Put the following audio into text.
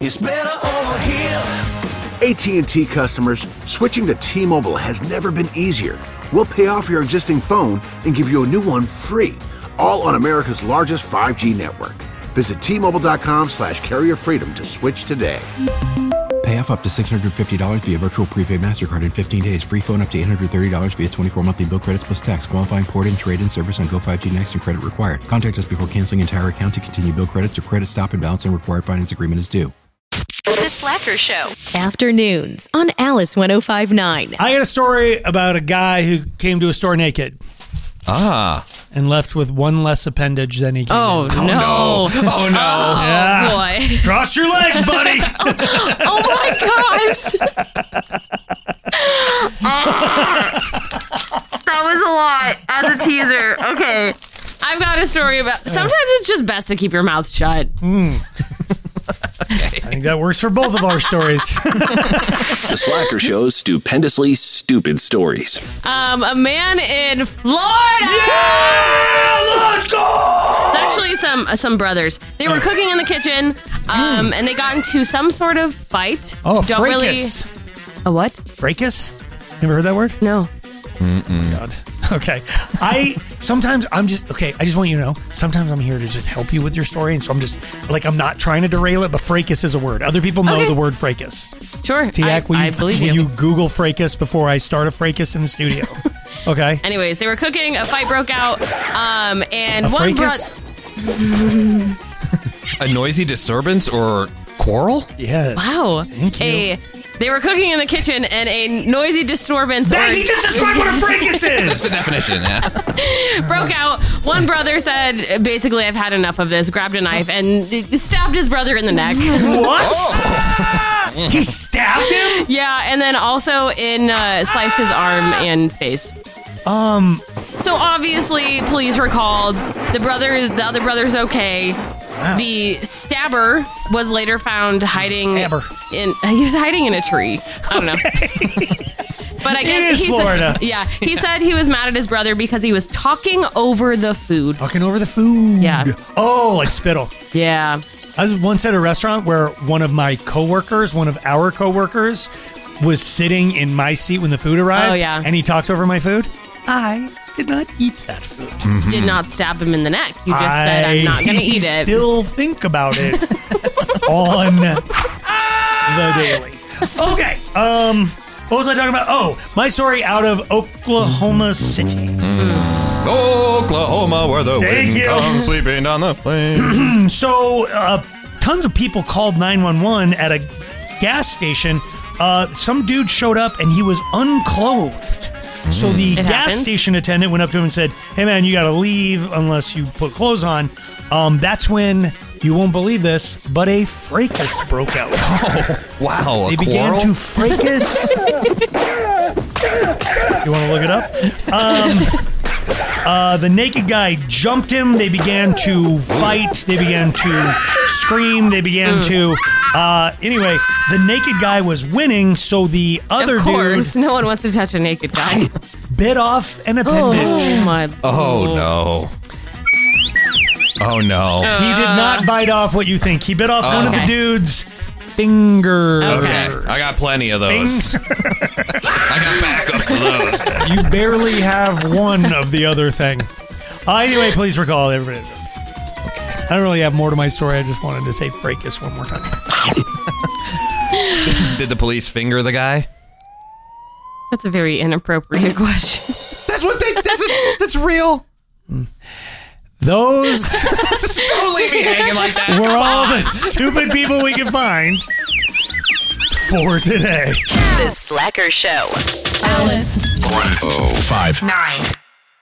It's better over here. AT&T customers, switching to T-Mobile has never been easier. We'll pay off your existing phone and give you a new one free, all on America's largest 5G network. Visit T-Mobile.com/carrierfreedom to switch today. Pay off up to $650 via virtual prepaid MasterCard in 15 days. Free phone up to $830 via 24 monthly bill credits plus tax. Qualifying port and trade-in service on Go5G Next and credit required. Contact us before canceling entire account to continue bill credits or credit stop and balance and required finance agreement is due. The Slacker Show. Afternoons on Alice 105.9. I got a story about a guy who came to a store naked. And left with one less appendage than he came in. No. Oh, no. Yeah. Boy. Cross your legs, buddy. Oh, my gosh. That was a lot as a teaser. Okay. I've got a story about... Sometimes it's just best to keep your mouth shut. I think that works for both of our stories. The Slacker Show's stupendously stupid stories. A man in Florida. Yeah, let's go. It's actually some brothers. They were cooking in the kitchen, and they got into some sort of fight. Oh, a fracas. A what? Fracas? Never heard that word? No. God. Okay. I just want you to know, sometimes I'm here to just help you with your story, and so I'm just, I'm not trying to derail it, but fracas is a word. Other people know the word fracas. Sure. Tiak, I believe will you Google fracas before I start a fracas in the studio? Okay. Anyways, they were cooking, a fight broke out, and A one fracas? A noisy disturbance or quarrel? Yes. Wow. Thank you. They were cooking in the kitchen, and a noisy disturbance. He just described what a fracas is! That's the definition, yeah. broke out. One brother said, basically, I've had enough of this, grabbed a knife, and stabbed his brother in the neck. What? He stabbed him? Yeah, and then also sliced his arm and face. So obviously, police were called. The other brother's okay. Wow. The stabber was later found hiding he was hiding in a tree. I don't know. But I guess it is Florida. He said he was mad at his brother because he was talking over the food. Talking over the food. Yeah. Oh, like spittle. Yeah. I was once at a restaurant where one of our coworkers, was sitting in my seat when the food arrived. Oh, yeah. And he talked over my food. I did not eat that food. Mm-hmm. Did not stab him in the neck. You just said, I'm not going to eat it. Still think about it on the daily. Okay. What was I talking about? Oh, my story out of Oklahoma City. Oklahoma, where the wind comes sweeping down the plain. So, tons of people called 911 at a gas station. Some dude showed up and he was unclothed. So the gas station attendant went up to him and said, hey man, you got to leave unless you put clothes on. That's when, you won't believe this, but a fracas broke out. Oh, wow. They began to fracas. You want to look it up? The naked guy jumped him. They began to fight. They began to scream. They began to... Anyway, the naked guy was winning, so the other dude... Of course, no one wants to touch a naked guy. Bit off an appendage. Oh, my... Oh, no. Oh, no. He did not bite off what you think. He bit off one of the dude's fingers. Okay, I got plenty of those. I got backups of those. You barely have one of the other thing. Anyway, please recall everybody. I don't really have more to my story. I just wanted to say fracas one more time. Did the police finger the guy? That's a very inappropriate question. That's real. Those don't leave me hanging like that. We're all the stupid people we can find for today. The Slacker Show. Alice 105.9.